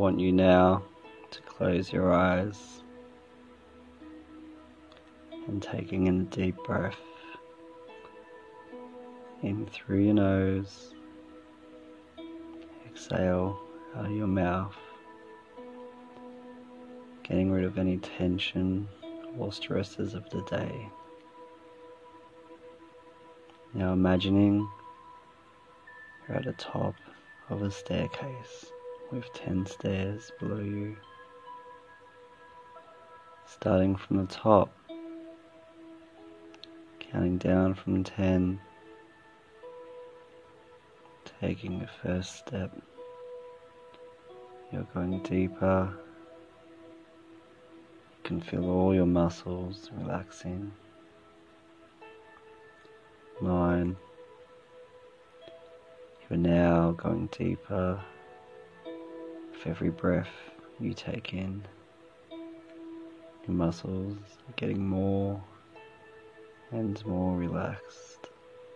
want you now to close your eyes and taking in a deep breath in through your nose, exhale out of your mouth, getting rid of any tension or stresses of the day. Now imagining you're at the top of a staircase with 10 stairs below you. Starting from the top, counting down from 10, taking the first step. You're going deeper. You can feel all your muscles relaxing. 9. You're now going deeper with every breath you take in. Your muscles are getting more and more relaxed.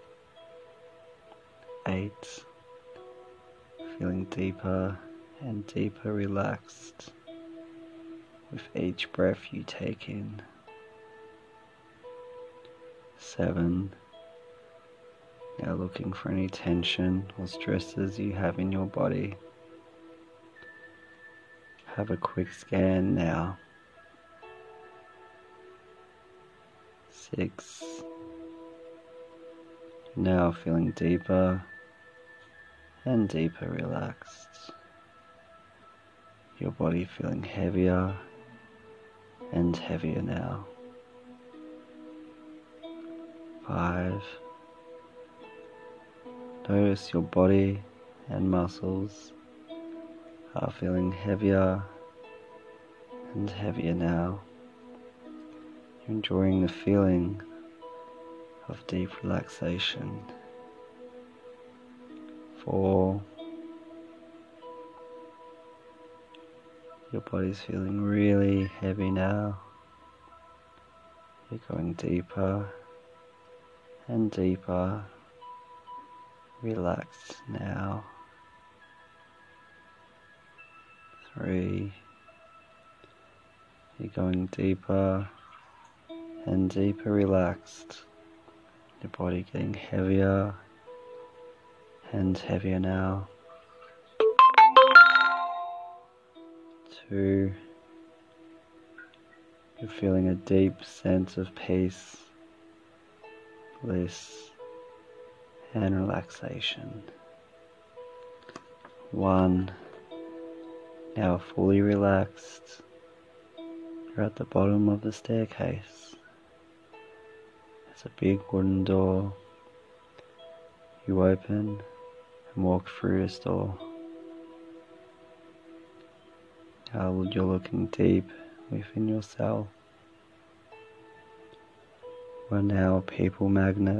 8. Feeling deeper and deeper relaxed with each breath you take in. 7. Now looking for any tension or stresses you have in your body. Have a quick scan now. 6. Now feeling deeper and deeper relaxed. Your body feeling heavier and heavier now. 5. Notice your body and muscles are feeling heavier and heavier now. You're enjoying the feeling of deep relaxation. 4. Your body's feeling really heavy now. You're going deeper and deeper. Relaxed now. 3. You're going deeper and deeper relaxed. Your body getting heavier and heavier now. 2. You're feeling a deep sense of peace, bliss, and relaxation. 1. Now fully relaxed. You're at the bottom of the staircase. There's a big wooden door. You open and walk through this door. Now you're looking deep within yourself. You are now a people magnet.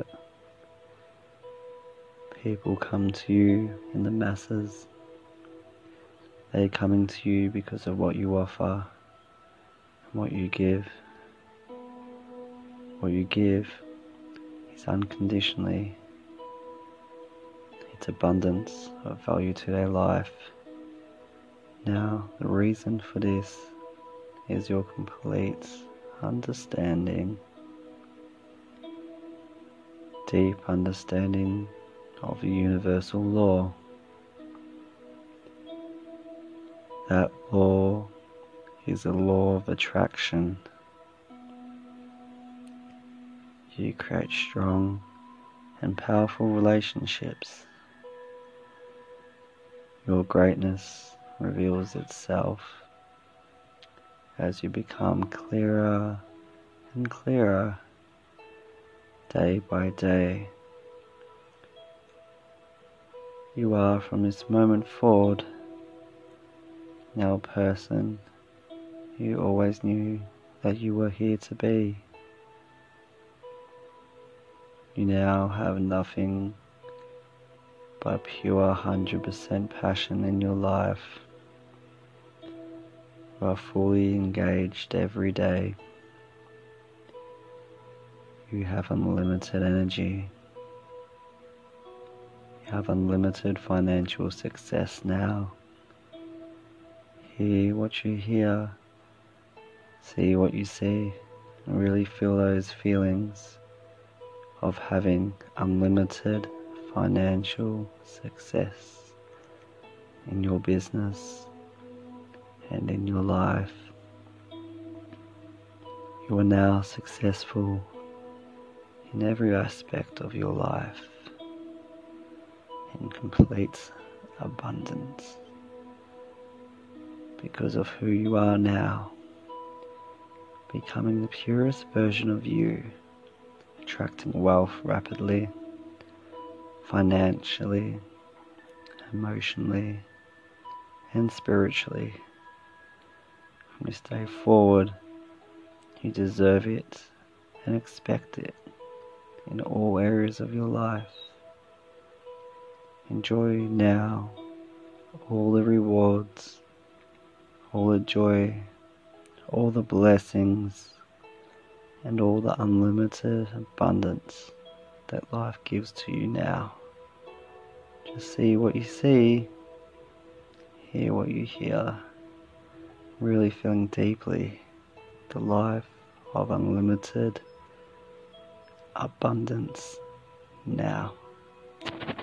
People come to you in the masses. They're coming to you because of what you offer and what you give. What you give is unconditionally. It's abundance of value to their life. Now, the reason for this is your complete understanding, deep understanding of the universal law. That law is a law of attraction. You create strong and powerful relationships. Your greatness reveals itself as you become clearer and clearer day by day. You are from this moment forward now a person you always knew that you were here to be. You now have nothing but pure 100% passion in your life. You are fully engaged every day. You have unlimited energy. You have unlimited financial success now. Hear what you hear, see what you see, and really feel those feelings of having unlimited financial success in your business and in your life. You are now successful in every aspect of your life, in complete abundance, because of who you are now, becoming the purest version of you, attracting wealth rapidly, financially, emotionally, and spiritually. From this day forward, you deserve it and expect it in all areas of your life. Enjoy now all the rewards, all the joy, all the blessings, and all the unlimited abundance that life gives to you now. Just see what you see, hear what you hear, really feeling deeply the life of unlimited abundance now.